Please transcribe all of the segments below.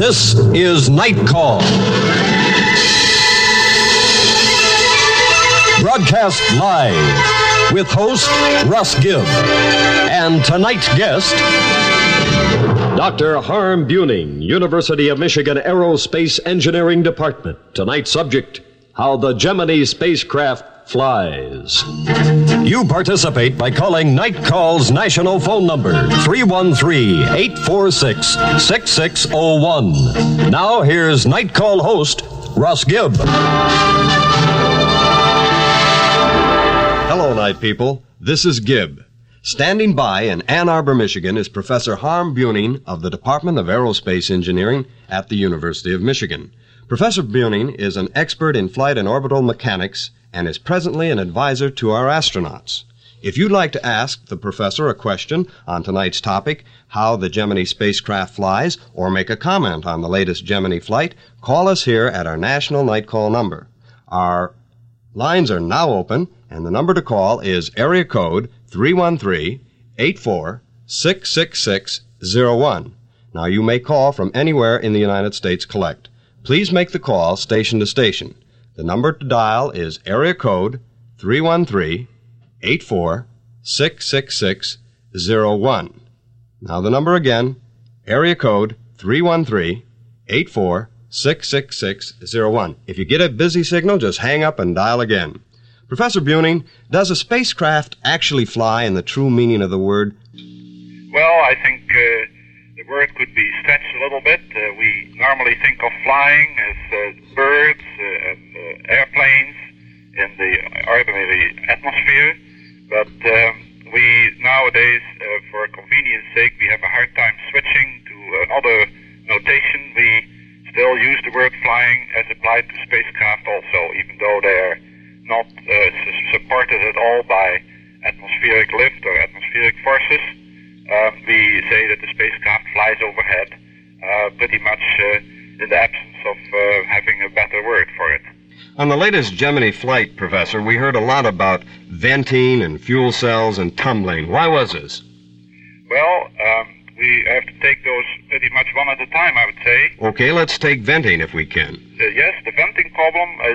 This is Night Call. Broadcast live with host Russ Gibb. And tonight's guest, Dr. Harm Buning, University of Michigan Aerospace Engineering Department. Tonight's subject, how the Gemini spacecraft flies. You participate by calling Night Call's national phone number, 313-846-6601. Now, here's Night Call host, Russ Gibb. Hello, night people. This is Gibb. Standing by in Ann Arbor, Michigan is Professor Harm Buning of the Department of Aerospace Engineering at the University of Michigan. Professor Buning is an expert in flight and orbital mechanics and is presently an advisor to our astronauts. If you'd like to ask the professor a question on tonight's topic, how the Gemini spacecraft flies, or make a comment on the latest Gemini flight, call us here at our national night call number. Our lines are now open, and the number to call is area code 313-846-6601. Now, you may call from anywhere in the United States collect. Please make the call station to station. The number to dial is area code 313-846-6601. Now, the number again, area code 313-846-6601. If you get a busy signal, just hang up and dial again. Professor Buning, does a spacecraft actually fly in the true meaning of the word? Well, I think the word could be stretched a little bit. We normally think of flying as birds and airplanes in the ordinary atmosphere, but we nowadays, for convenience sake, we have a hard time switching to another notation. We still use the word flying as applied to spacecraft also, even though they are not supported at all by atmospheric lift or atmospheric forces. We say that the spacecraft flies overhead, pretty much in the absence of having a better word for it. On the latest Gemini flight, Professor, we heard a lot about venting and fuel cells and tumbling. Why was this? Well, we have to take those pretty much one at a time, I would say. Okay, let's take venting if we can. Yes, the venting problem is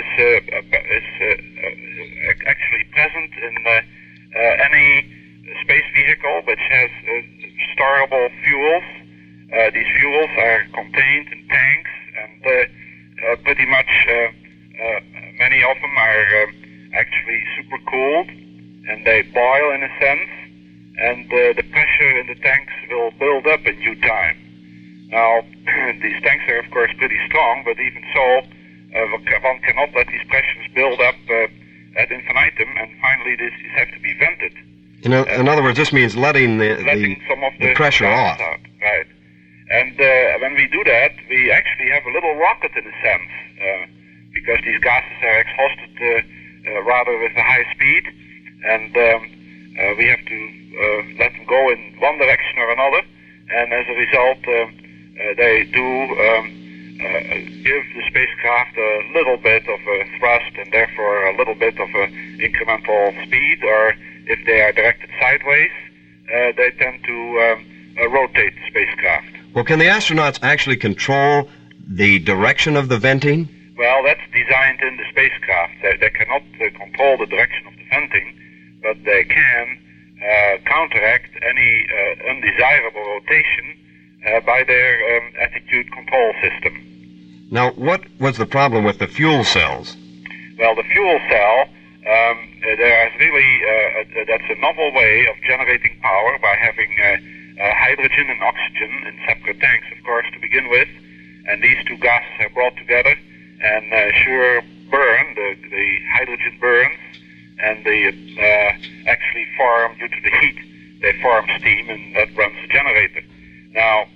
actually present in any space vehicle which has storable fuels. These fuels are contained in tanks, and pretty much many of them are actually supercooled, and they boil in a sense, and the pressure in the tanks will build up in due time. Now, these tanks are of course pretty strong, but even so, one cannot let these pressures build up ad infinitum, and finally these have to be vented. In other words, this means letting some of the pressure off. Out. Right. And when we do that, we actually have a little rocket in a sense, because these gases are exhausted rather with a high speed, and we have to let them go in one direction or another, and as a result, they do give the spacecraft a little bit of a thrust and therefore a little bit of a incremental speed, or if they are directed sideways, they tend to rotate the spacecraft. Well, can the astronauts actually control the direction of the venting? Well, that's designed in the spacecraft. They cannot control the direction of the venting, but they can counteract any undesirable rotation by their attitude control system. Now, what was the problem with the fuel cells? Well, the fuel cell, there is really, that's a novel way of generating power by having hydrogen and oxygen in separate tanks, of course, to begin with, and these two gases are brought together and sure burn, the hydrogen burns, and they actually form, due to the heat, they form steam, and that runs the generator. Now,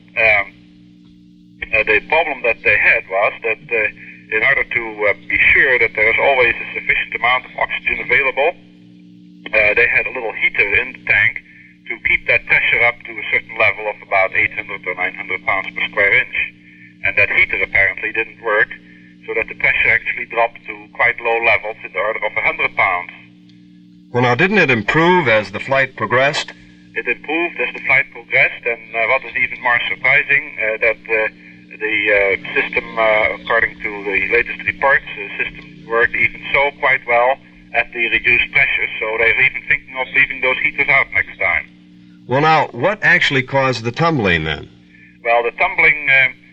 the problem that they had was that in order to be sure that there is always a sufficient amount of oxygen available, they had a little heater in the tank to keep that pressure up to a certain level of about 800 or 900 pounds per square inch. And that heater apparently didn't work, so that the pressure actually dropped to quite low levels in the order of 100 pounds. Well, now, didn't it improve as the flight progressed? It improved as the flight progressed, and what is even more surprising, that the system, according to the latest reports, the system worked even so quite well at the reduced pressure, so they're even thinking of leaving those heaters out next time. Well, now, what actually caused the tumbling then? Well, the tumbling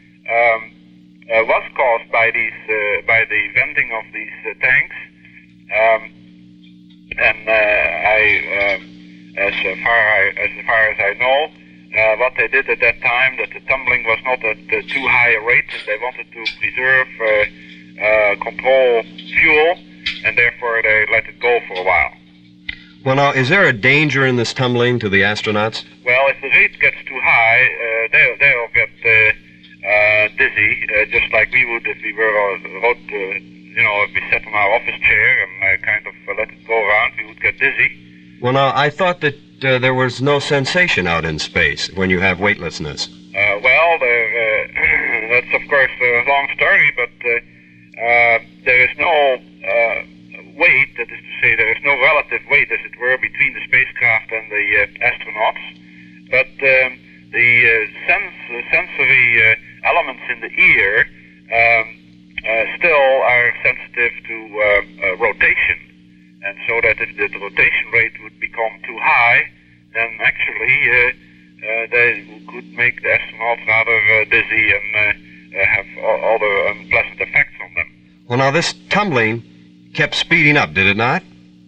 was caused by by the venting of these tanks, and as far as I know, what they did at that time, that the tumbling was not at too high a rate, and they wanted to preserve control fuel, and therefore they let it go for a while. Well, now, is there a danger in this tumbling to the astronauts? Well, if the rate gets too high, they'll get dizzy, just like we would if we were if we sat on our office chair and kind of let it go around, we would get dizzy. Well, now, I thought that there was no sensation out in space when you have weightlessness. That's of course a long story, but there is no weight, that is to say, there is no relative weight, as it were, between the spacecraft and the astronauts. But the sensory elements in the ear still are sensitive to rotation. And so that if the rotation rate would become too high, then actually they could make the astronauts rather dizzy and have other unpleasant effects on them. Well, now, this tumbling kept speeding up, did it not?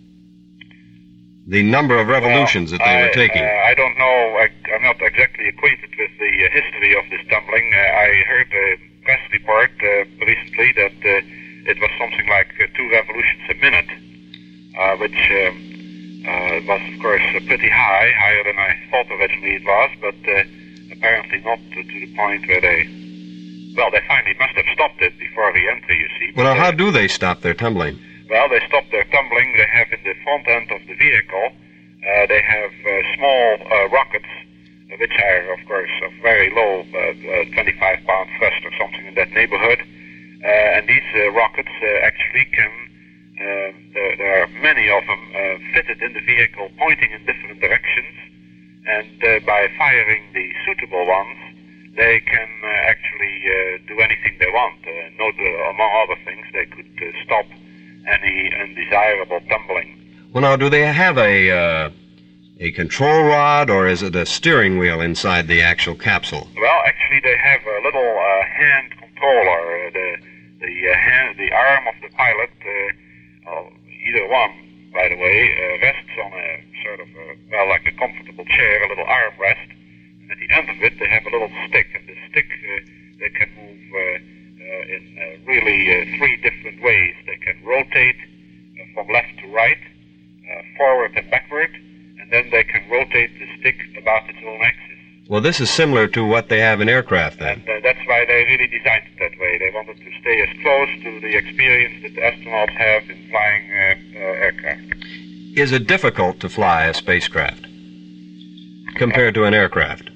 The number of revolutions that they were taking. I don't know. I'm not exactly acquainted with the history of this tumbling. I heard a press report recently that it was something like 2 revolutions a minute, which was, of course, pretty high, higher than I thought originally it was, but apparently not to the point where they finally must have stopped it before the entry, you see. Well, now, how do they stop their tumbling? Well, they stop their tumbling. They have in the front end of the vehicle, they have small rockets, which are, of course, of very low, 25-pound thrust or something in that neighborhood. And these rockets actually can, there are many of them fitted in the vehicle, pointing in different directions. And by firing the suitable ones, they can actually do anything they want. Among other things, they could stop any undesirable tumbling. Well, now, do they have a control rod, or is it a steering wheel inside the actual capsule? Well, actually, they have a little hand controller. The arm of the pilot, either one, by the way, rests on a sort of like a comfortable chair, a little armrest. And at the end of it, they have a little stick, and the stick they can move in really 3 different ways. They can rotate from left to right, forward and backward, and then they can rotate the stick about its own axis. Well, this is similar to what they have in aircraft, then. And that's why they really designed it that way. They wanted to stay as close to the experience that the astronauts have in flying aircraft. Is it difficult to fly a spacecraft compared to an aircraft?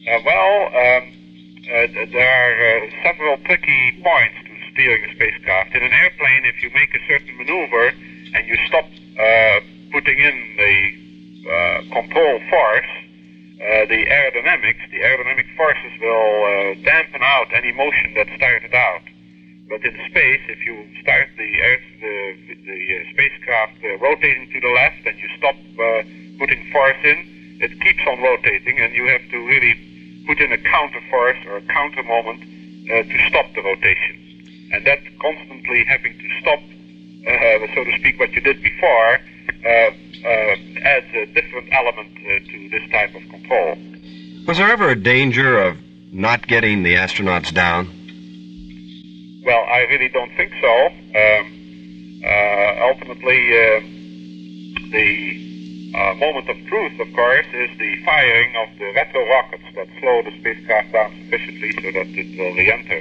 There are several tricky points to steering a spacecraft. In an airplane, if you make a certain maneuver and you stop putting in the control force, the aerodynamic forces will dampen out any motion that started out. But in space, if you start the spacecraft rotating to the left and you stop putting force in, it keeps on rotating, and you have to really put in a counter force or a counter moment to stop the rotation. And that constantly having to stop, so to speak, what you did before, adds a different element to this type of control. Was there ever a danger of not getting the astronauts down? Well, I really don't think so. Ultimately, the moment of truth, of course, is the firing of the retro rockets that slow the spacecraft down sufficiently so that it will re-enter.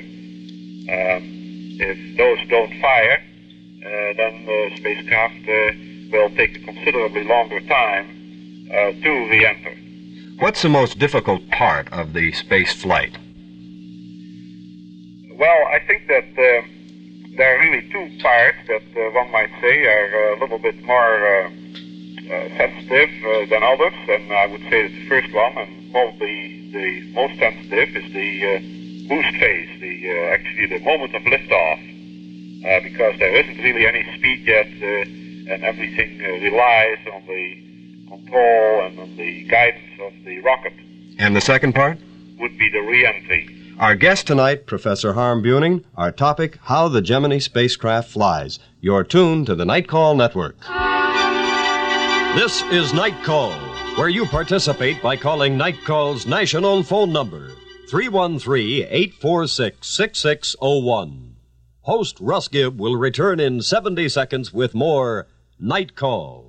If those don't fire, then the spacecraft will take a considerably longer time to re-enter. What's the most difficult part of the space flight? Well, I think that there are really 2 parts that one might say are a little bit more sensitive than others, and I would say that the first one, and probably the most sensitive, is the boost phase, actually the moment of liftoff, because there isn't really any speed yet, and everything relies on the control and on the guidance of the rocket. And the second part? Would be the re-entry. Our guest tonight, Professor Harm Buning. Our topic, How the Gemini Spacecraft Flies. You're tuned to the Night Call Network. This is Night Call, where you participate by calling Night Call's national phone number, 313-846-6601. Host Russ Gibb will return in 70 seconds with more Night Call.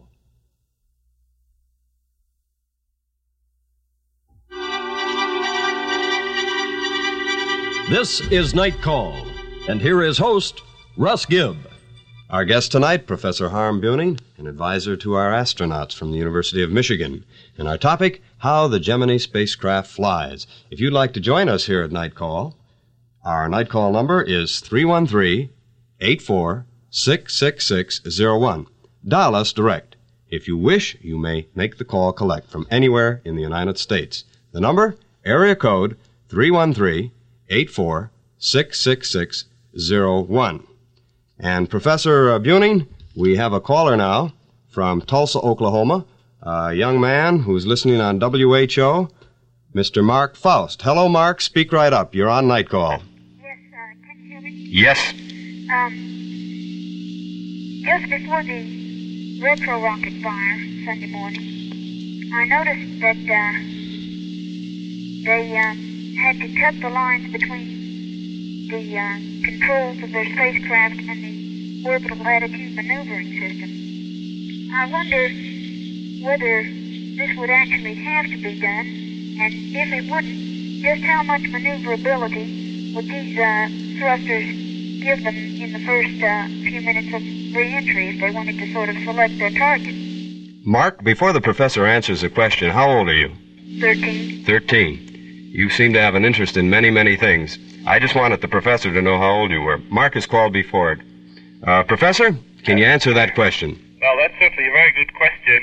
This is Night Call, and here is host Russ Gibb. Our guest tonight, Professor Harm Buning, an advisor to our astronauts from the University of Michigan. And our topic, How the Gemini Spacecraft Flies. If you'd like to join us here at Night Call, our Night Call number is 313-846-6601. Dial us direct. If you wish, you may make the call collect from anywhere in the United States. The number, area code 313-846-6601. And Professor Buning, we have a caller now from Tulsa, Oklahoma, a young man who's listening on WHO, Mr. Mark Faust. Hello, Mark. Speak right up. You're on Night Call. Yes, can you hear me? Yes. Just before the retro rocket fire Sunday morning, I noticed that they had to cut the lines between the controls of their spacecraft and the orbital attitude maneuvering system. I wonder whether this would actually have to be done, and if it wouldn't, just how much maneuverability would these thrusters give them in the first few minutes of re-entry if they wanted to sort of select their target. Mark, before the professor answers the question, how old are you? 13. 13. You seem to have an interest in many, many things. I just wanted the professor to know how old you were. Mark has called before it. Professor, can you answer that question? Well, that's certainly a very good question.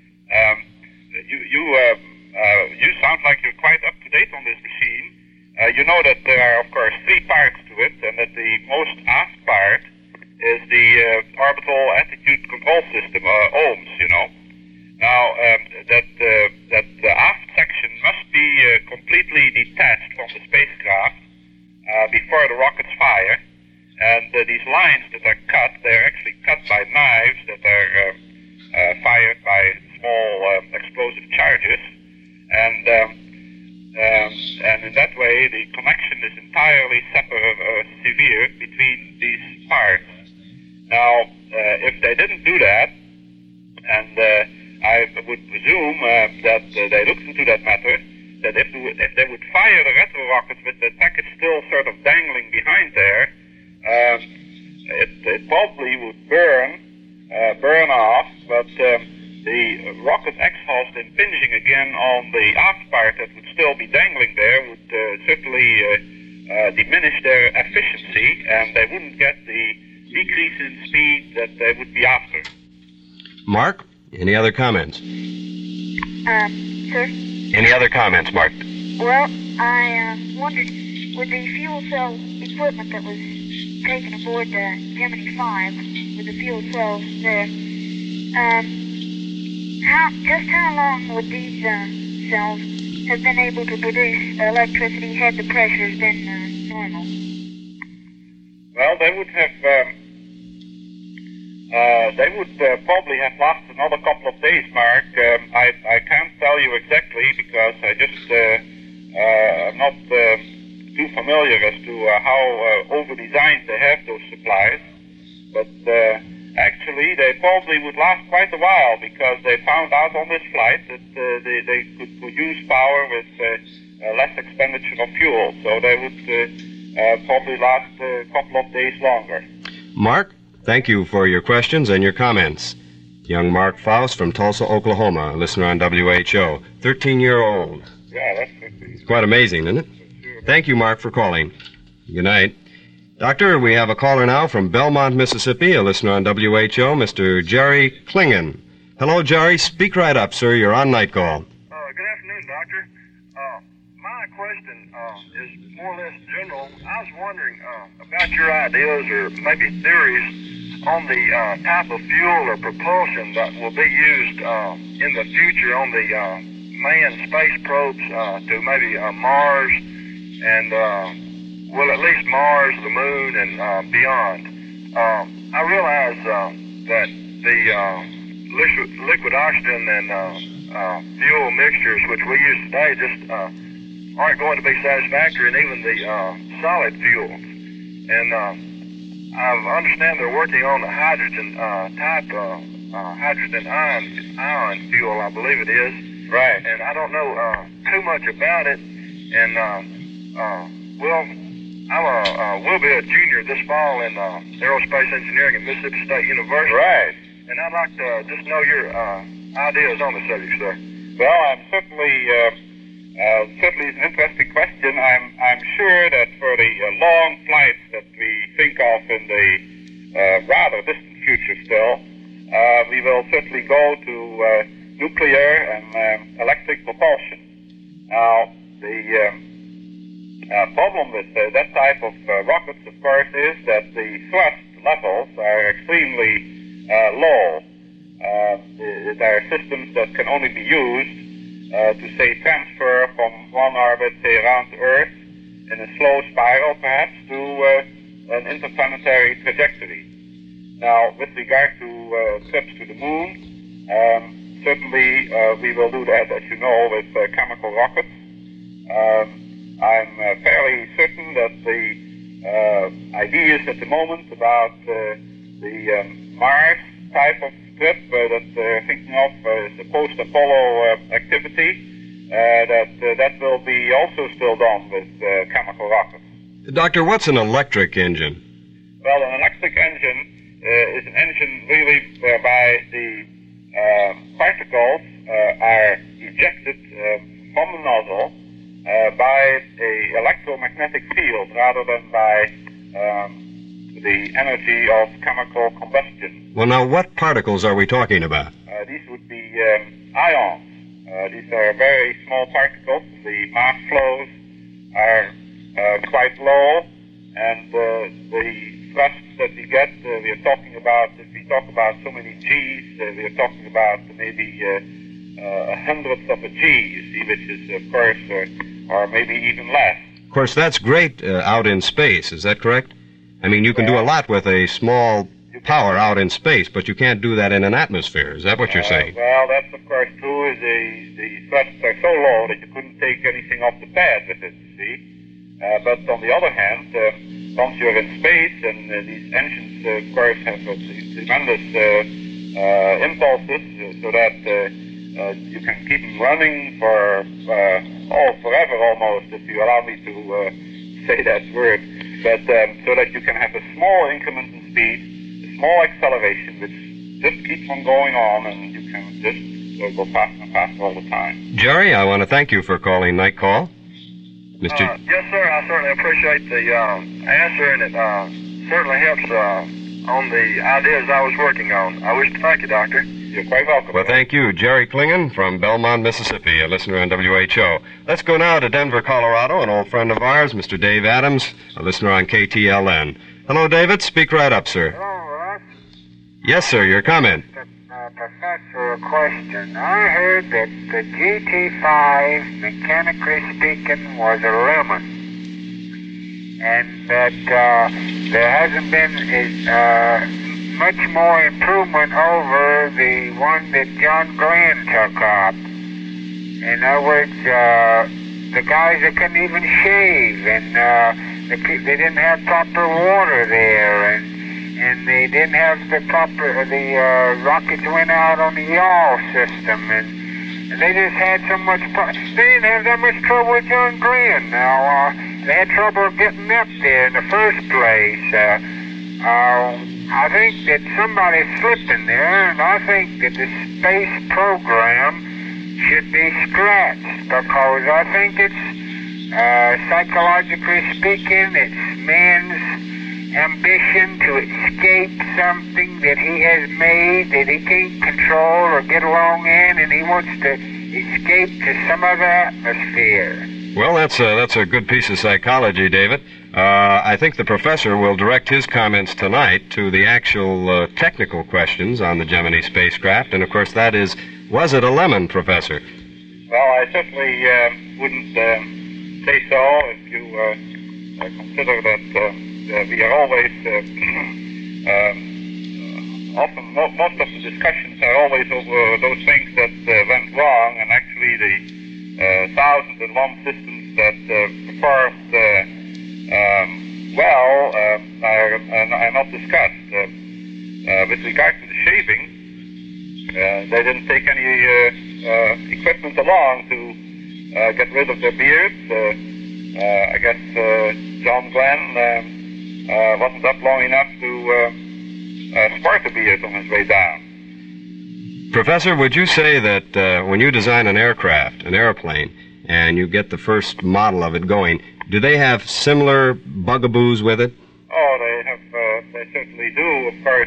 You sound like you're quite up to date on this machine. You know that there are, of course, 3 parts to it, and that the most aft part is the orbital attitude control system, OMS, you know. Now, that the aft section must be completely detached from the spacecraft before the rockets fire, and these lines that are cut, they're actually cut by knives that are fired by small explosive charges, and in that way the connection is entirely severed between these parts. Now, if they didn't do that, and I would presume that they looked into that matter, that if they would fire the retro rockets with the package still sort of dangling behind there, it probably would burn off, but the rocket exhaust impinging again on the aft part that would still be dangling there would certainly diminish their efficiency, and they wouldn't get the decrease in speed that they would be after. Mark, any other comments? Sir? Any other comments, Mark? Well, I wondered, with the fuel cell equipment that was taken aboard the Gemini 5, with the fuel cells there, how long would these cells have been able to produce electricity had the pressures been normal? Well, they would have... probably have lasted another couple of days, Mark. I can't tell you exactly because I just am not too familiar as to how over-designed they have those supplies. But actually, they probably would last quite a while because they found out on this flight that they could produce power with less expenditure of fuel. So they would probably last a couple of days longer. Mark, thank you for your questions and your comments. Young Mark Faust from Tulsa, Oklahoma, a listener on WHO, 13-year-old. Yeah, that's quite amazing, isn't it? Thank you, Mark, for calling. Good night. Doctor, we have a caller now from Belmont, Mississippi, a listener on WHO, Mr. Jerry Klingen. Hello, Jerry. Speak right up, sir. You're on Night Call. Good afternoon, Doctor. My question is more or less general. I was wondering about your ideas or maybe theories on the type of fuel or propulsion that will be used in the future on the manned space probes to maybe Mars and, well, at least Mars, the moon, and beyond. I realize that the liquid oxygen and fuel mixtures which we use today just aren't going to be satisfactory, and even the solid fuels. And I understand they're working on the hydrogen type hydrogen ion fuel, I believe it is. Right. And I don't know too much about it. And well, I will be a junior this fall in aerospace engineering at Mississippi State University. Right. And I'd like to just know your ideas on the subject, sir. Well, I'm certainly it's an interesting question. I'm sure that for the long flights that we think of in the rather distant future still, we will certainly go to nuclear and electric propulsion. Now, the problem with that type of rockets, of course, is that the thrust levels are extremely low. There are systems that can only be used to, say, transfer from one orbit, say, around the Earth in a slow spiral, perhaps, to an interplanetary trajectory. Now, with regard to trips to the moon, certainly we will do that, as you know, with chemical rockets. I'm fairly certain that the ideas at the moment about the Mars type of trip that they're thinking of is the post-Apollo activity, that will be also still done with chemical rockets. Doctor, what's an electric engine? Well, an electric engine is an engine really whereby the particles are ejected from the nozzle by an electromagnetic field rather than by the energy of chemical combustion. Well, now, what particles are we talking about? These would be ions. These are very small particles. The mass flows are quite low, and the thrust that we get, we are talking about, if we talk about so many Gs, we are talking about maybe a hundredth of a G, you see, which is, of course, or maybe even less. Of course, that's great out in space, is that correct? I mean, you can do a lot with a small power out in space, but you can't do that in an atmosphere. Is that what you're saying? Well, that's of course true. The thrusts are so low that you couldn't take anything off the pad with it, you see. But on the other hand, once you're in space, and these engines, of course, have tremendous impulses, so that you can keep them running for forever almost, if you allow me to say that word. But so that you can have a small increment in speed, a small acceleration, which just keeps on going on, and you can just go faster and faster all the time. Jerry, I want to thank you for calling Night Call. Mr. Yes, sir. I certainly appreciate the answer, and it certainly helps on the ideas I was working on. I wish to thank you, Doctor. You're quite welcome. Well, thank you. Jerry Klingon from Belmont, Mississippi, a listener on WHO. Let's go now to Denver, Colorado, an old friend of ours, Mr. Dave Adams, a listener on KTLN. Hello, David. Speak right up, sir. Hello, Ross. Yes, sir. Your comment. Professor, a question. I heard that the GT5, mechanically speaking, was a lemon, and that there hasn't been much more improvement over the one that John Glenn took up. In other words, the guys that couldn't even shave, and they didn't have proper water there, and they didn't have the rockets went out on the yaw system, and they just had so much they didn't have that much trouble with John Glenn. Now, they had trouble getting up there in the first place. I think that somebody's slipping there, and I think that the space program should be scratched, because I think it's, psychologically speaking, it's man's ambition to escape something that he has made that he can't control or get along in, and he wants to escape to some other atmosphere. Well, that's a good piece of psychology, David. I think the professor will direct his comments tonight to the actual technical questions on the Gemini spacecraft, and of course that is, was it a lemon, Professor? Well, I certainly wouldn't say so if you consider that we are always, often, most of the discussions are always over those things that went wrong, and actually the thousands and one systems that performed well are not discussed. With regard to the shaving, they didn't take any equipment along to get rid of their beards. I guess John Glenn wasn't up long enough to sport a beard on his way down. Professor, would you say that when you design an aircraft, an airplane, and you get the first model of it going, do they have similar bugaboos with it? Oh, they have. They certainly do. Of course,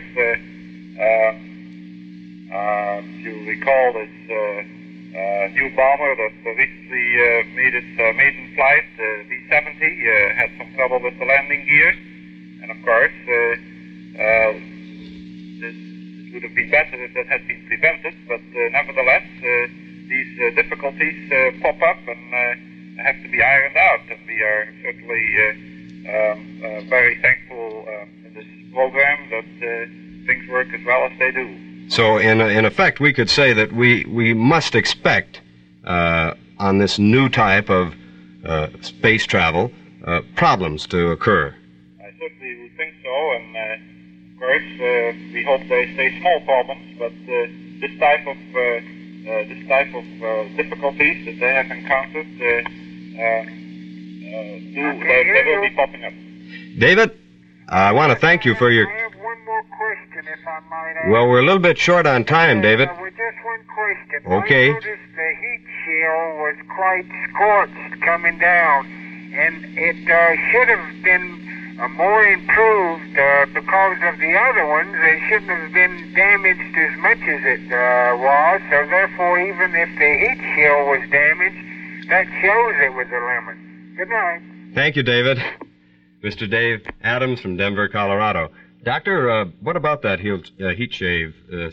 if you recall this new bomber that recently made its maiden flight, the B-70, had some trouble with the landing gear, and of course, it would have been better if that had been prevented, but nevertheless, these difficulties pop up and have to be ironed out, and we are certainly very thankful in this program that things work as well as they do. So, in effect, we could say that we must expect on this new type of space travel problems to occur. I certainly would think so, and of course, we hope they stay small problems, but this type of difficulties that they have encountered, they will be popping up. David, I want to thank you for your... I have one more question, if I might ask. Well, we're a little bit short on time, David. With just one question. Okay. I noticed the heat shield was quite scorched coming down, and it should have been more improved because of the other ones. They shouldn't have been damaged as much as it was, so therefore even if the heat shield was damaged, that shows it was a lemon. Good night. Thank you, David. Mr. Dave Adams from Denver, Colorado. Doctor, what about that shield, the heat shield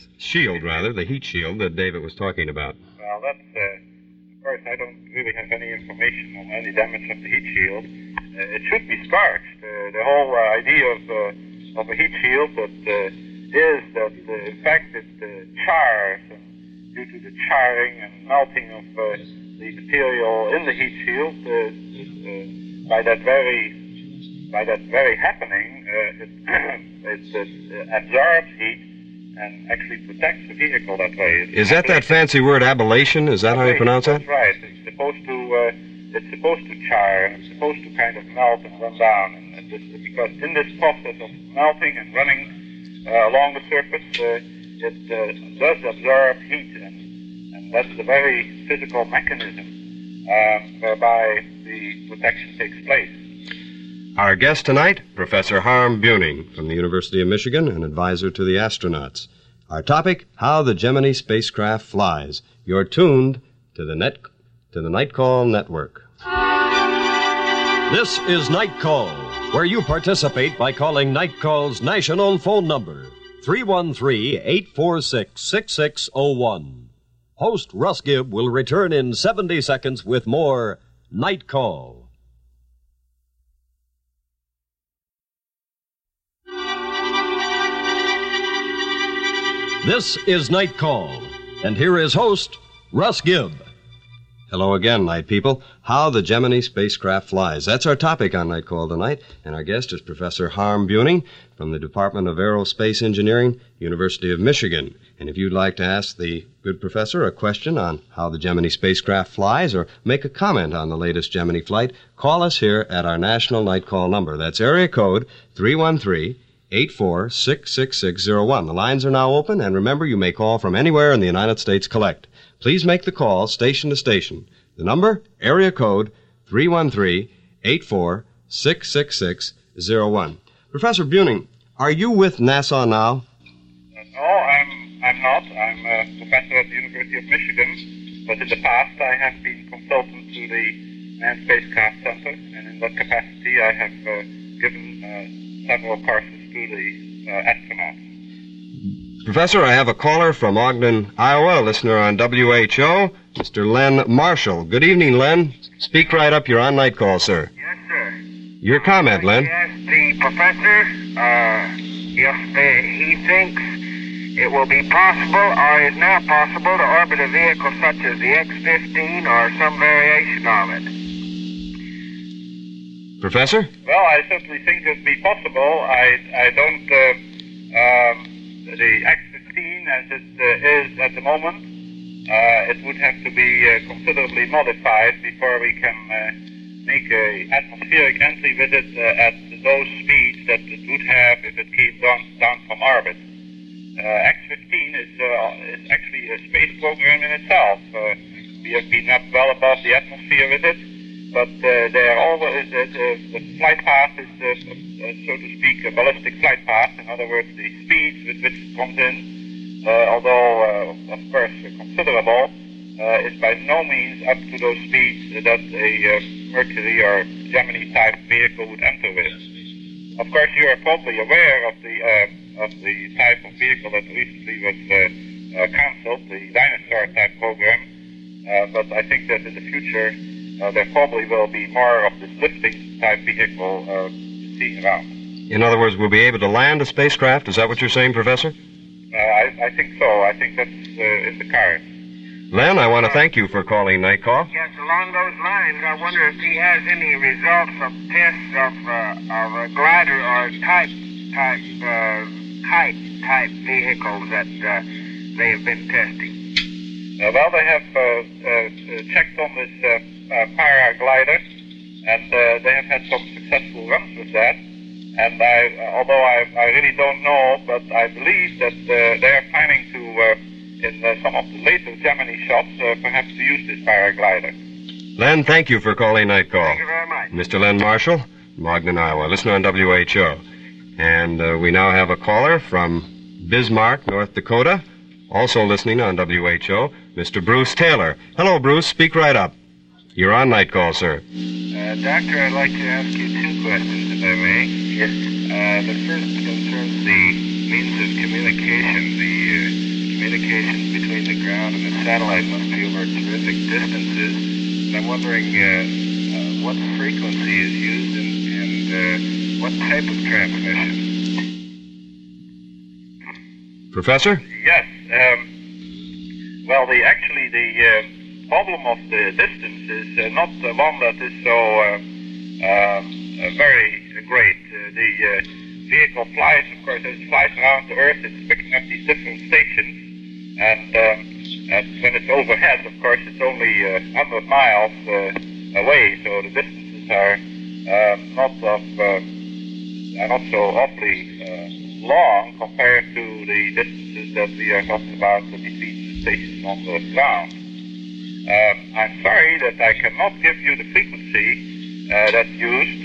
that David was talking about? Well, that's, of course, I don't really have any information on any damage of the heat shield. It should be scorched. The whole idea of a heat shield is that, in fact, it chars, and due to the charring and melting of the material in the heat shield, by that very happening, it absorbs heat and actually protects the vehicle that way. Is that fancy word ablation? Is that how you pronounce that? That's right. It's supposed to char, and it's supposed to kind of melt and run down, and because in this process of melting and running along the surface, it does absorb heat, and that's the very physical mechanism whereby the protection takes place. Our guest tonight, Professor Harm Buning from the University of Michigan, an advisor to the astronauts. Our topic, how the Gemini spacecraft flies. You're tuned to the Night Call Network. This is Night Call, where you participate by calling Night Call's national phone number, 313-846-6601. Host Russ Gibb will return in 70 seconds with more Night Call. This is Night Call, and here is host Russ Gibb. Hello again, night people. How the Gemini spacecraft flies. That's our topic on Night Call tonight, and our guest is Professor Harm Buning from the Department of Aerospace Engineering, University of Michigan. And if you'd like to ask the good professor a question on how the Gemini spacecraft flies or make a comment on the latest Gemini flight, call us here at our national Night Call number. That's area code 313-846-6601. The lines are now open, and remember, you may call from anywhere in the United States Collect. Please make the call station to station. The number, area code 313-846-6601. Professor Buning, are you with NASA now? No, I'm not. I'm a professor at the University of Michigan, but in the past I have been consultant to the Manned Spacecraft Center, and in that capacity I have given several courses to the astronauts. Professor, I have a caller from Ogden, Iowa, a listener on WHO, Mr. Len Marshall. Good evening, Len. Speak right up. You're on Night Call, sir. Yes, sir. Your comment, Len. Yes, the professor, if he thinks it will be possible or is now possible to orbit a vehicle such as the X-15 or some variation of it. Professor? Well, I certainly think it would be possible. I don't... the X-15, as it is at the moment, it would have to be considerably modified before we can make a atmospheric entry with it at those speeds that it would have if it came down from orbit. X-15 is actually a space program in itself. We have been up well above the atmosphere with it, but there always the flight path is, so to speak, a ballistic flight path. In other words, the speeds with which it comes in, although of course considerable, is by no means up to those speeds that a Mercury or Gemini type vehicle would enter with. Of course, you are probably aware of the type of vehicle that recently was cancelled, the dinosaur type program. But I think that in the future there probably will be more of this lifting type vehicle seen around. In other words, we'll be able to land a spacecraft? Is that what you're saying, Professor? I think so. I think that's in the cards. Len, I want to thank you for calling Night Call. Yes, along those lines, I wonder if he has any results of tests of a glider or height type vehicles that they have been testing. Well, they have checked on this paraglider, and they have had some successful runs with that. And although I really don't know, but I believe that they are planning to, in some of the later Gemini shots, perhaps to use this paraglider. Len, thank you for calling Night Call. Thank you very much. Mr. Len Marshall, from Ogden, Iowa, listener on WHO. And we now have a caller from Bismarck, North Dakota, also listening on WHO, Mr. Bruce Taylor. Hello, Bruce. Speak right up. You're on Night Call, sir. Doctor, I'd like to ask you two questions, if I may. Yes. The first concerns the means of communication. The communications between the ground and the satellite must be over terrific distances. And I'm wondering what frequency is used and what type of transmission. Professor? Yes. Well, the problem of the distance is not one that is so very great. The vehicle flies, of course, as it flies around the Earth, it's picking up these different stations, and when it's overhead, of course, it's only 100 miles away, so the distances are not so awfully long compared to the distances that we are talking about between the stations on the ground. I'm sorry that I cannot give you the frequency that's used.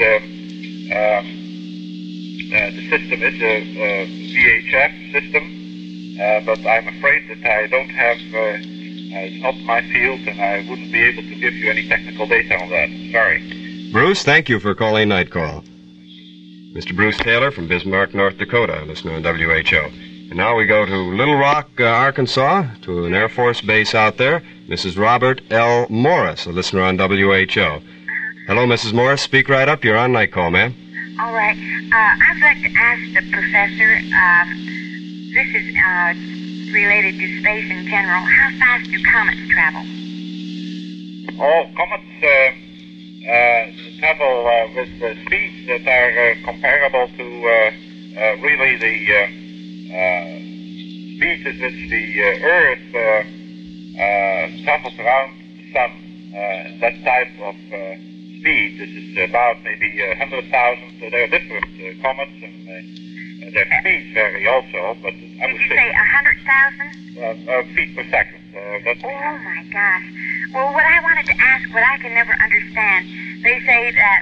The system is a VHF system, but I'm afraid that I don't have, it's not my field, and I wouldn't be able to give you any technical data on that. Sorry. Bruce, thank you for calling Night Call. Mr. Bruce Taylor from Bismarck, North Dakota, listener on WHO. And now we go to Little Rock, Arkansas, to an Air Force base out there. Mrs. Robert L. Morris, a listener on WHO. Hello, Mrs. Morris. Speak right up. You're on Night Call, ma'am. All right. I'd like to ask the professor, this is related to space in general. How fast do comets travel? Oh, comets travel with speeds that are comparable to really the speeds at which the Earth travels around the Sun. That type of speed. This is about maybe 100,000. There are different comets, and their speeds vary also. But I would say 100,000 feet per second. Oh my gosh! Well, what I wanted to ask, what I can never understand, they say that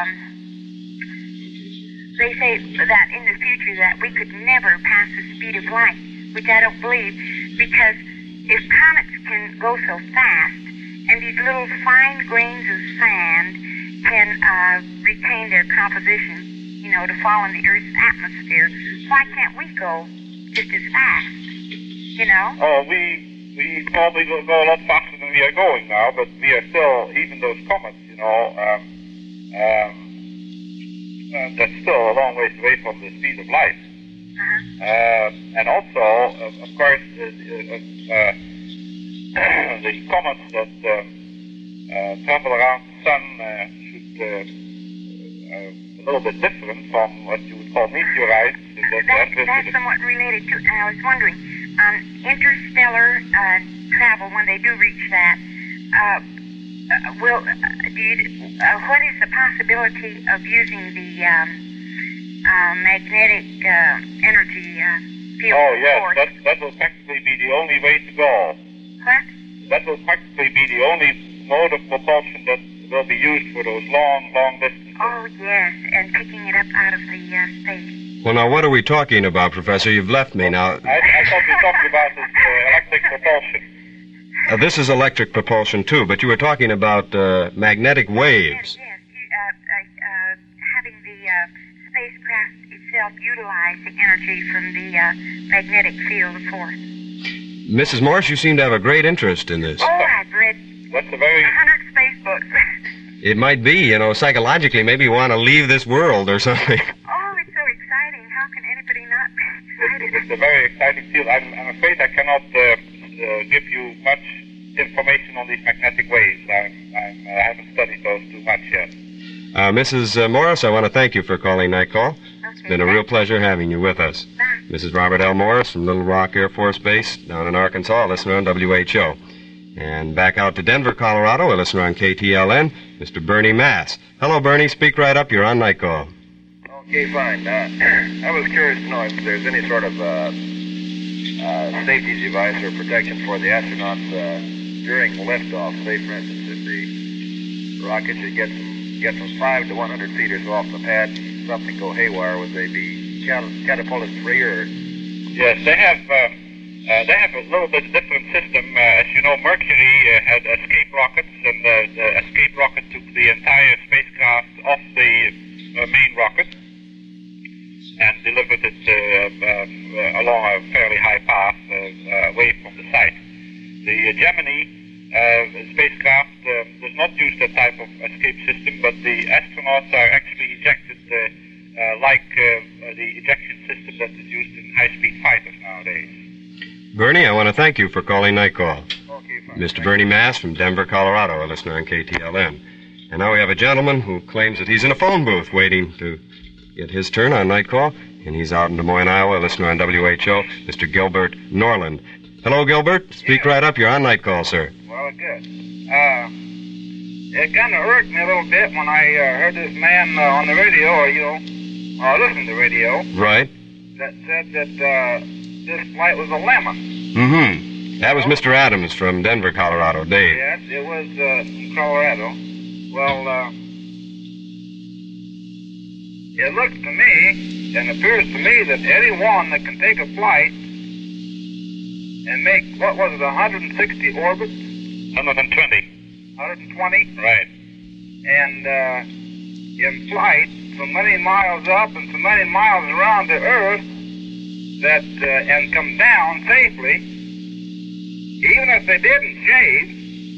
in the future that we could never pass the speed of light, which I don't believe, because if comets can go so fast and these little fine grains of sand can retain their composition, to fall in the Earth's atmosphere. Why can't we go just as fast, Oh, we probably will go a lot faster than we are going now, but we are still, even those comets, that's still a long ways away from the speed of light. And also, of course, the comets that travel around the sun should a little bit different from what you would call meteorites. That's somewhat related to, and I was wondering, interstellar travel, when they do reach that, what is the possibility of using the magnetic energy field? Oh, yes, that will practically be the only way to go. What? That will practically be the only mode of propulsion that will be used for those long distances. Oh, yes, and picking it up out of the space. Well, now, what are we talking about, Professor? You've left me now. I thought we were talking about this electric propulsion. This is electric propulsion, too, but you were talking about magnetic waves. Yes, having the spacecraft itself utilize the energy from the magnetic field of force. Mrs. Morse, you seem to have a great interest in this. Oh, I've read That's a very... 100 space books. It might be, psychologically, maybe you want to leave this world or something. Oh, it's so exciting. How can anybody not be excited? It's a very exciting field. I'm afraid I cannot give you much information on these magnetic waves. I haven't studied those too much yet. Mrs. Morris, I want to thank you for calling Night Call. It's been a real pleasure having you with us. Bye. Mrs. Robert L. Morris from Little Rock Air Force Base down in Arkansas, a listener on WHO. And back out to Denver, Colorado, a listener on KTLN, Mr. Bernie Mass. Hello, Bernie. Speak right up. You're on Night Call. Okay, fine. I was curious to know if there's any sort of safety device or protection for the astronauts during liftoff. Say, for instance, if the rocket should get from 5 to 100 feet or so off the pad and something go haywire, would they be catapulted free or? Yes, they have a little bit different system. As you know, Mercury had escape rockets, and the escape rocket took the entire spacecraft off the main rocket and delivered it along a fairly high path away from the site. The Gemini spacecraft does not use that type of escape system, but the astronauts are actually ejected like the ejection system that is used in high-speed fighters nowadays. Bernie, I want to thank you for calling Night Call. Okay, fine. Mr. Bernie Mass from Denver, Colorado, a listener on KTLN. And now we have a gentleman who claims that he's in a phone booth waiting to get his turn on Night Call, and he's out in Des Moines, Iowa, a listener on WHO, Mr. Gilbert Norland. Hello, Gilbert. Speak right up. You're on Night Call, sir. Well, good. It kind of irked me a little bit when I heard this man on the radio, or listened to the radio, Right. that said that this flight was a lemon. Mm-hmm. That was Mr. Adams from Denver, Colorado. Dave. Yes, it was in Colorado. Well, it looks to me, and appears to me, that anyone that can take a flight and make, 160 orbits? 120. 120? Right. And in flight, so many miles up and so many miles around the Earth, that and come down safely, even if they didn't shave,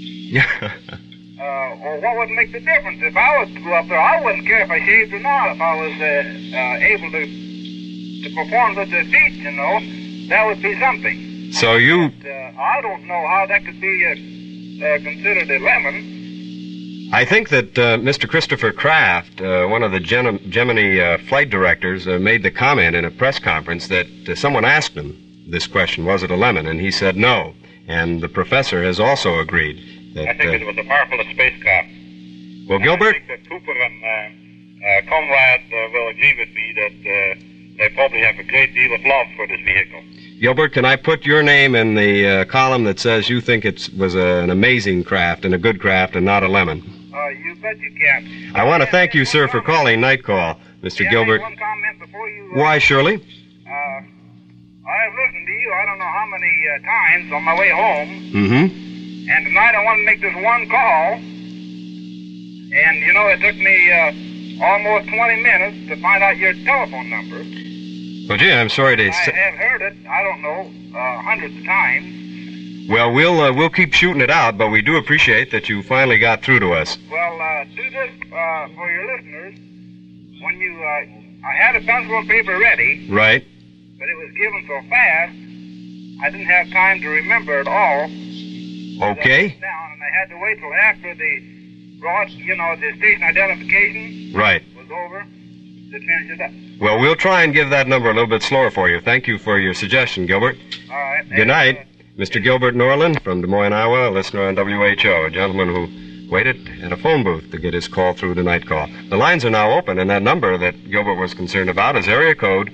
or what would make the difference? If I was to go up there, I wouldn't care if I shaved or not. If I was able to perform such a feat, that would be something. So you... I don't know how that could be considered a lemon. I think that Mr. Christopher Kraft, one of the Gemini flight directors, made the comment in a press conference that someone asked him this question, was it a lemon? And he said no. And the professor has also agreed that... I think it was a marvelous spacecraft. Well, Gilbert... I think that Cooper and Conrad will agree with me that they probably have a great deal of love for this vehicle. Gilbert, can I put your name in the column that says you think it was an amazing craft and a good craft and not a lemon? You bet you can. I want to thank you, sir, for calling Night Call, Mr. Gilbert. One comment before you... Why, Shirley? I have listened to you, I don't know how many times on my way home, Mm-hmm. And tonight I want to make this one call. And, you know, it took me almost 20 minutes to find out your telephone number. Well, gee, I'm sorry to I have heard it, I don't know, hundreds of times. Well, we'll keep shooting it out, but we do appreciate that you finally got through to us. Well, do this for your listeners. When you, I had a pencil and paper ready, Right. but it was given so fast, I didn't have time to remember it all. Okay. Down, and I had to wait till after the the station identification Right. was over to finish it up. Well, we'll try and give that number a little bit slower for you. Thank you for your suggestion, Gilbert. All right. Good night. Mr. Gilbert Norland from Des Moines, Iowa, a listener on WHO, a gentleman who waited in a phone booth to get his call through to Night Call. The lines are now open, and that number that Gilbert was concerned about is area code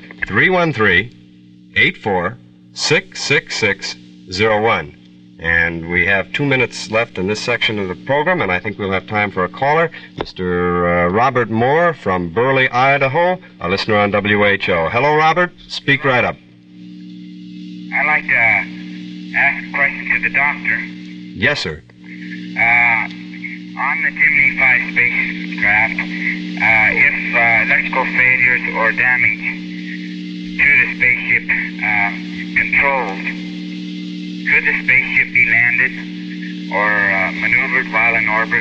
313-84-66601. And we have 2 minutes left in this section of the program, and I think we'll have time for a caller. Mr. Robert Moore from Burley, Idaho, a listener on WHO. Hello, Robert. Speak right up. I'd like to ask a question to the doctor. Yes, sir. On the Gemini 5 spacecraft, if electrical failures or damage to the spaceship controlled, could the spaceship be landed or maneuvered while in orbit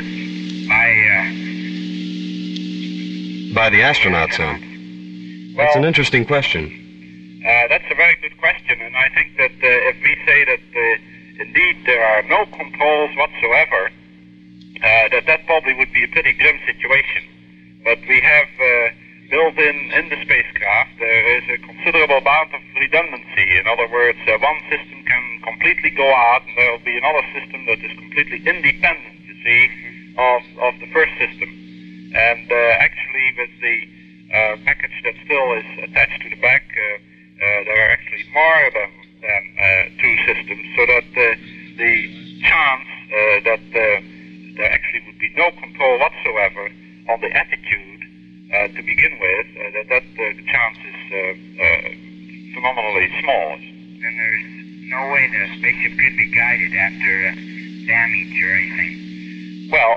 By the astronauts, then. That's an interesting question. That's a very good question, and I think that if we say that indeed there are no controls whatsoever, that probably would be a pretty grim situation. But we have built in the spacecraft, there is a considerable amount of redundancy. In other words, one system can completely go out, and there will be another system that is completely independent, you see, of the first system. And actually, with the package that still is attached to the back, there are actually more than two systems, so that the chance that there actually would be no control whatsoever on the attitude to begin with, that chance is phenomenally small. Then there's no way the spaceship could be guided after damage or anything. Well,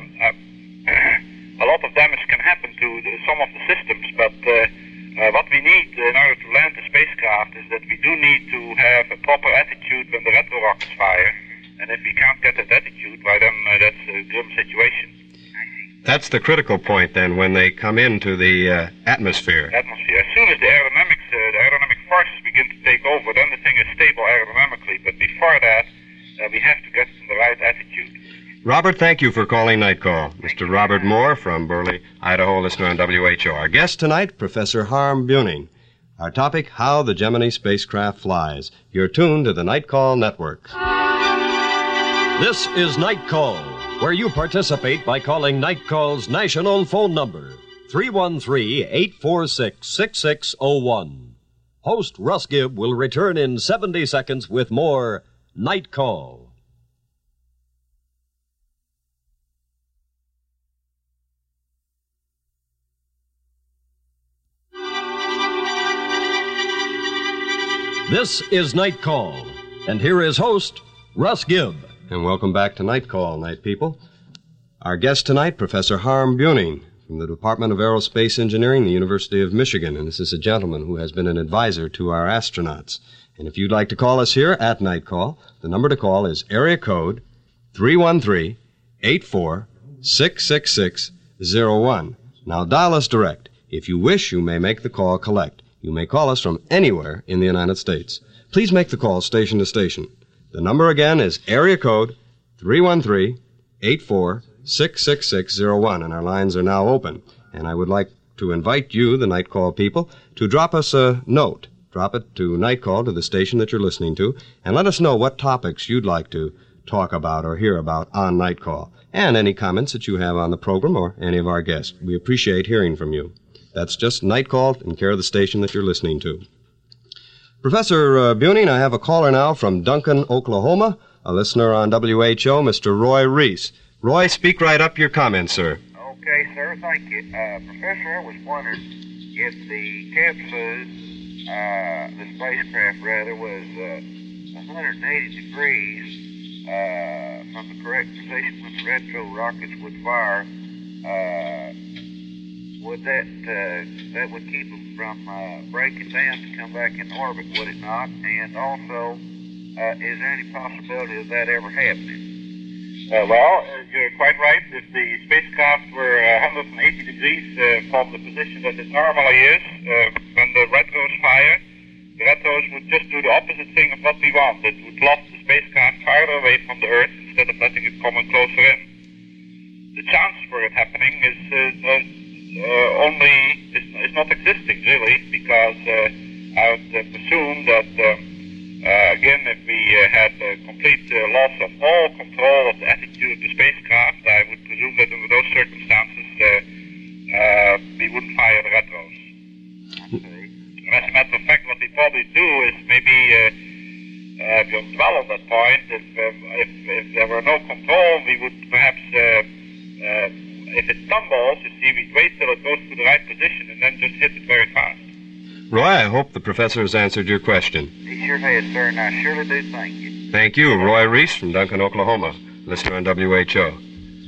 a lot of damage can happen to some of the systems, but what we need in order to land the spacecraft is that we do need to have a proper attitude when the retro rockets fire, and if we can't get that attitude, well then that's a grim situation. That's the critical point, then, when they come into the atmosphere. As soon as the aerodynamic forces begin to take over, then the thing is stable aerodynamically, but before that, we have to get in the right attitude. Robert, thank you for calling Night Call. Mr. Robert Moore from Burley, Idaho, listener on WHO. Our guest tonight, Professor Harm Buning. Our topic, How the Gemini Spacecraft Flies. You're tuned to the Night Call Network. This is Night Call, where you participate by calling Night Call's national phone number, 313-846-6601. Host Russ Gibb will return in 70 seconds with more Night Call. This is Night Call, and here is host Russ Gibb. And welcome back to Night Call, night people. Our guest tonight, Professor Harm Buning from the Department of Aerospace Engineering, the University of Michigan. And this is a gentleman who has been an advisor to our astronauts. And if you'd like to call us here at Night Call, the number to call is area code 313-84-66601. Now dial us direct. If you wish, you may make the call collect. You may call us from anywhere in the United States. Please make the call station to station. The number again is area code 313-84-66601, and our lines are now open. And I would like to invite you, the Night Call people, to drop us a note. Drop it to Night Call, to the station that you're listening to, and let us know what topics you'd like to talk about or hear about on Night Call, and any comments that you have on the program or any of our guests. We appreciate hearing from you. That's just Night Call in care of the station that you're listening to. Professor Buning, I have a caller now from Duncan, Oklahoma, a listener on WHO, Mr. Roy Reese. Roy, speak right up, your comments, sir. Okay, sir, thank you. Professor, I was wondering if the capsule, the spacecraft rather, was 180 degrees from the correct position when the retro rockets would fire, would that would keep them from breaking down to come back in orbit, would it not? And also, is there any possibility of that ever happening? You're quite right. If the spacecraft were 180 degrees from the position that it normally is, when the retros fire, the retros would just do the opposite thing of what we want. It would loft the spacecraft farther away from the Earth instead of letting it come in closer in. The chance for it happening is not existing, really, because I would presume that, again, if we had a complete loss of all control of the attitude of the spacecraft, I would presume that under those circumstances, we wouldn't fire the retros. As a matter of fact, what we probably do is maybe dwell on that point. If there were no control, we would perhaps, if it stumbles, we'd wait till it goes to the right position and then just hit it very fast. Roy, I hope the professor has answered your question. He sure has, sir, and I surely do thank you. Thank you. Roy Reese from Duncan, Oklahoma, listener on WHO.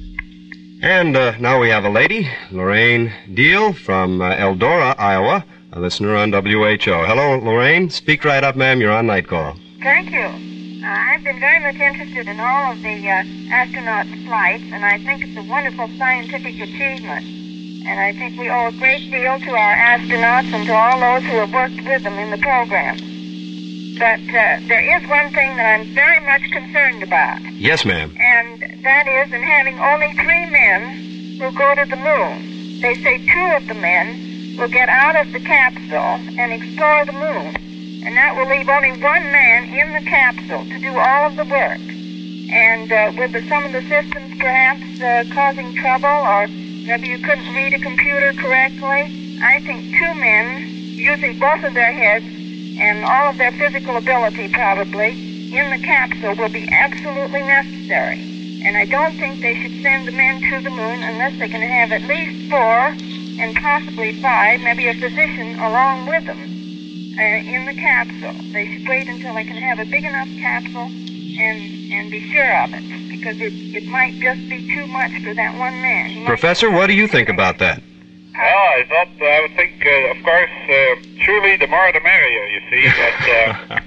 And now we have a lady, Lorraine Deal from Eldora, Iowa, a listener on WHO. Hello, Lorraine. Speak right up, ma'am. You're on night call. Thank you. I've been very much interested in all of the astronauts' flights, and I think it's a wonderful scientific achievement. And I think we owe a great deal to our astronauts and to all those who have worked with them in the program. But there is one thing that I'm very much concerned about. Yes, ma'am. And that is in having only 3 men who go to the moon. They say 2 of the men will get out of the capsule and explore the moon. And that will leave only 1 man in the capsule to do all of the work. And with some of the systems perhaps causing trouble, or maybe you couldn't read a computer correctly, I think 2 men, using both of their heads and all of their physical ability probably, in the capsule will be absolutely necessary. And I don't think they should send the men to the moon unless they can have at least 4 and possibly 5, maybe a physician along with them in the capsule. They should wait until they can have a big enough capsule and be sure of it, because it might just be too much for that 1 man. Professor, what do you think about that? Well, I would think, of course, truly the more the merrier, you see, but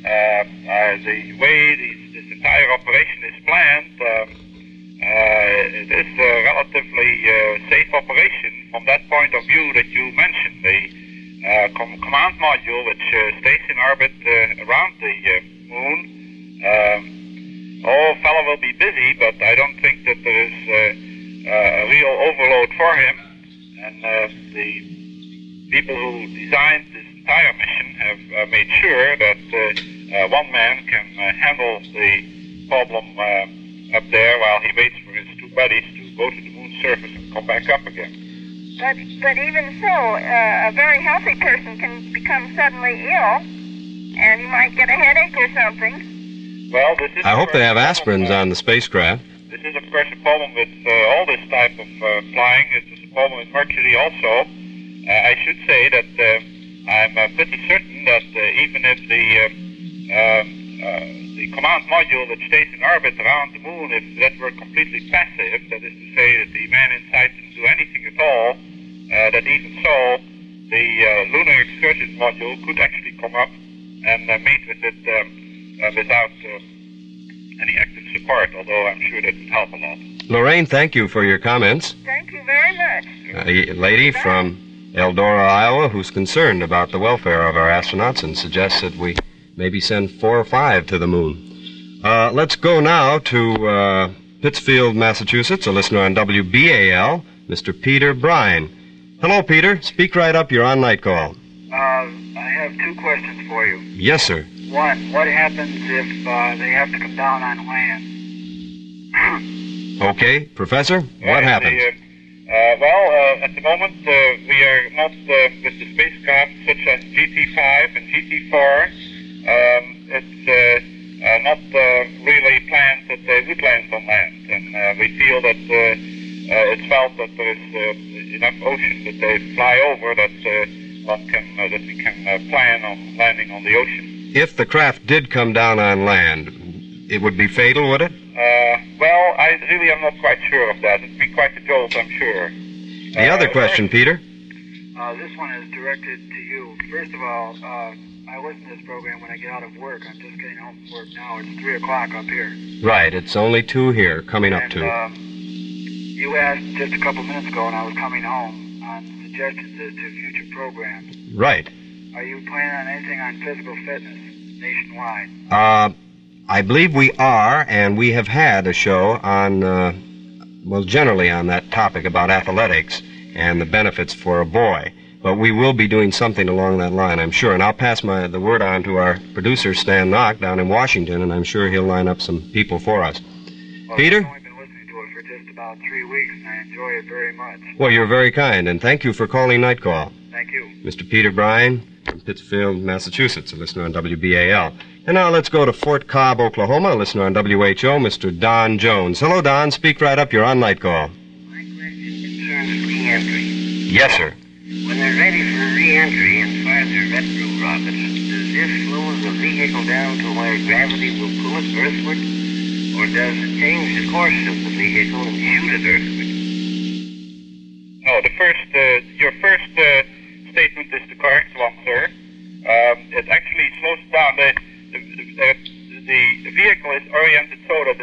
the way this entire operation is planned, it is a relatively safe operation from that point of view that you mentioned. The command module, which stays in orbit around the moon, fellow will be busy, but I don't think that there is a real overload for him. And the people who designed this entire mission have made sure that 1 man can handle the problem up there while he waits for his 2 buddies to go to the moon's surface and come back up again. But even so, a very healthy person can become suddenly ill, and he might get a headache or something. Well, this is... I hope they have aspirins on the spacecraft. This is, of course, a problem with all this type of flying. It's a problem with Mercury also. I should say that I'm pretty certain that even if the command module that stays in orbit around the moon, if that were completely passive, that is to say that the man inside didn't do anything at all, that even so, the lunar excursion module could actually come up and mate with it without any active support, although I'm sure that would help a lot. Lorraine, thank you for your comments. Thank you very much. A lady from Eldora, Iowa, who's concerned about the welfare of our astronauts and suggests that we maybe send 4 or 5 to the moon. Let's go now to Pittsfield, Massachusetts, a listener on WBAL, Mr. Peter Brine. Hello, Peter. Speak right up. You're on night call. I have 2 questions for you. Yes, sir. 1, what happens if they have to come down on land? Okay, Professor, what happens? At the moment, we are not with the spacecraft such as GT5 and GT4. It's not really planned that they would land on land, and we feel that it's felt that there is enough ocean that they fly over that we can plan on landing on the ocean. If the craft did come down on land, it would be fatal, would it? Well, I really am not quite sure of that. It'd be quite a jolt, I'm sure. The other question, Peter. This one is directed to you. First of all, I listen to this program when I get out of work. I'm just getting home from work now. It's 3 o'clock up here. Right, it's only 2 here, coming up And, to. you asked just a couple minutes ago when I was coming home on suggestions as to future programs. Right. Are you planning on anything on physical fitness nationwide? I believe we are, and we have had a show on, generally on that topic about athletics and the benefits for a boy. But we will be doing something along that line, I'm sure. And I'll pass the word on to our producer, Stan Knock, down in Washington, and I'm sure he'll line up some people for us. Well, Peter? I've only been listening to it for just about 3 weeks, and I enjoy it very much. Well, you're very kind, and thank you for calling Night Call. Thank you. Mr. Peter Bryan from Pittsfield, Massachusetts, a listener on WBAL. And now let's go to Fort Cobb, Oklahoma, a listener on WHO, Mr. Don Jones. Hello, Don. Speak right up. You're on Night Call. My question concerns re-entry. Yes, sir. When they're ready for re-entry and fire their retro rockets, does this slow the vehicle down to where gravity will pull it earthward? Or does it change the course of the vehicle and shoot it earthward? No, your first statement is the correct one, sir. It actually slows down. The vehicle is oriented so that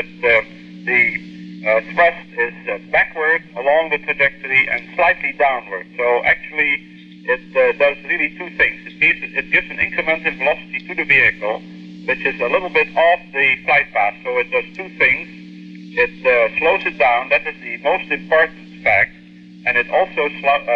the thrust is backward along the trajectory and slightly downward. So actually, it does really two things. It gives an increment in velocity to the vehicle, which is a little bit off the flight path. So it does two things. It slows it down. That is the most important fact. And it also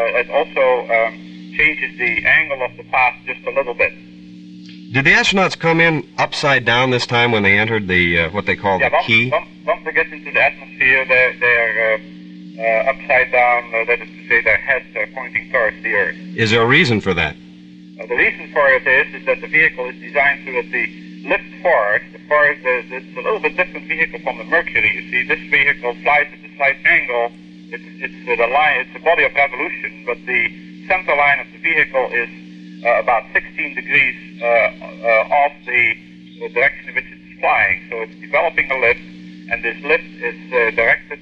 changes the angle of the path just a little bit. Did the astronauts come in upside down this time when they entered the what they call the key? Once they get into the atmosphere, they're upside down. That is to say, their heads are pointing towards the Earth. Is there a reason for that? The reason for it is that the vehicle is designed so that the lift forward, it's a little bit different vehicle from the Mercury. You see, this vehicle flies at a slight angle. It's a body of revolution, but the center line of the vehicle is about 16 degrees off the direction in which it's flying. So it's developing a lift, and this lift is directed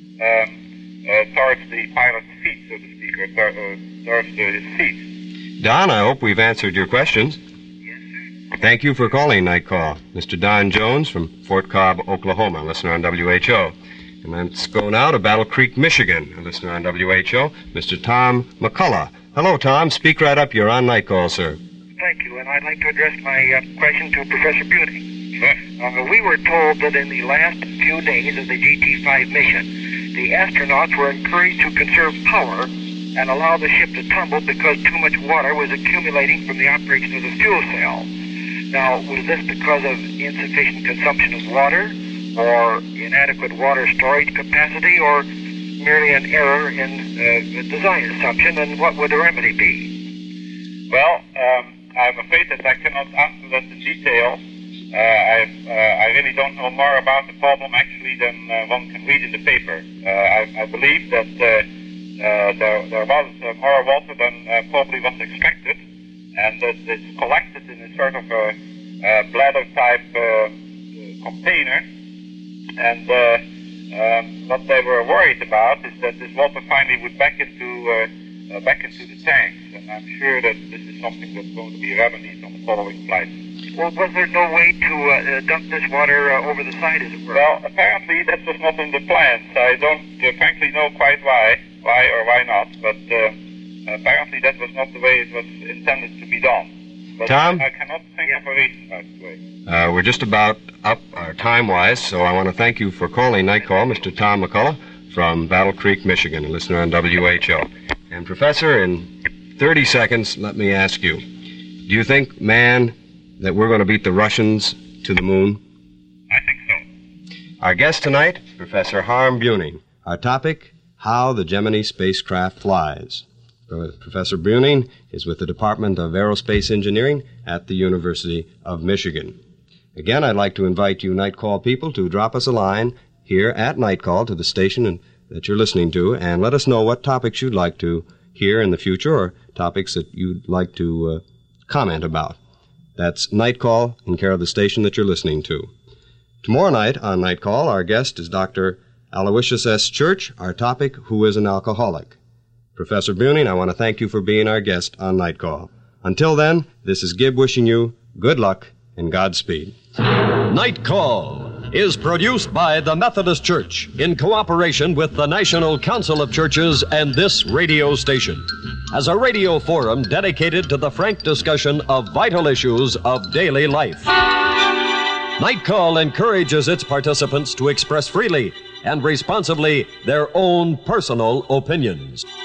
towards the pilot's feet, so to speak, or towards his feet. Don, I hope we've answered your questions. Yes, sir. Thank you for calling Night Call. Mr. Don Jones from Fort Cobb, Oklahoma, listener on WHO. And let's go now to Battle Creek, Michigan, a listener on WHO, Mr. Tom McCullough. Hello, Tom. Speak right up. You're on Night Call, sir. Thank you, and I'd like to address my question to Professor Buning. We were told that in the last few days of the GT-5 mission, the astronauts were encouraged to conserve power and allow the ship to tumble because too much water was accumulating from the operation of the fuel cell. Now, was this because of insufficient consumption of water, or inadequate water storage capacity, or merely an error in the design assumption, and what would the remedy be? Well, I'm afraid that I cannot answer that in detail. I really don't know more about the problem actually than one can read in the paper. I believe that there was more water than probably was expected, and that it's collected in a sort of a bladder-type container. And what they were worried about is that this water finally would back into the tanks, and I'm sure that this is something that's going to be remedied on the following flight. Well, was there no way to dump this water over the side, as it were? Well, apparently that was not in the plans. I don't frankly know quite why or why not, but apparently that was not the way it was intended to be done. But Tom? I cannot think of a reason, by the way. We're just about up time-wise, so I want to thank you for calling Night Call, Mr. Tom McCullough from Battle Creek, Michigan, a listener on WHO. And, Professor, in 30 seconds, let me ask you, do you think, man, that we're going to beat the Russians to the moon? I think so. Our guest tonight, Professor Harm Buning. Our topic, how the Gemini spacecraft flies. Professor Buning is with the Department of Aerospace Engineering at the University of Michigan. Again, I'd like to invite you Night Call people to drop us a line here at Night Call to the station that you're listening to, and let us know what topics you'd like to hear in the future or topics that you'd like to comment about. That's Night Call in care of the station that you're listening to. Tomorrow night on Night Call, our guest is Dr. Aloysius S. Church. Our topic, Who is an Alcoholic? Professor Buning, I want to thank you for being our guest on Night Call. Until then, this is Gib wishing you good luck and Godspeed. Night Call is produced by the Methodist Church in cooperation with the National Council of Churches and this radio station as a radio forum dedicated to the frank discussion of vital issues of daily life. Night Call encourages its participants to express freely and responsibly their own personal opinions.